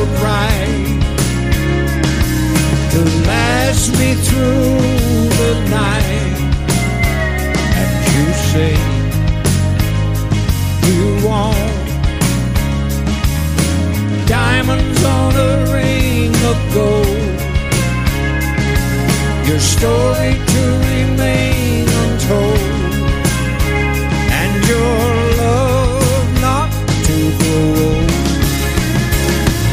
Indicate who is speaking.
Speaker 1: right to last me through the night. And you say you want diamonds on a ring of gold. Your story to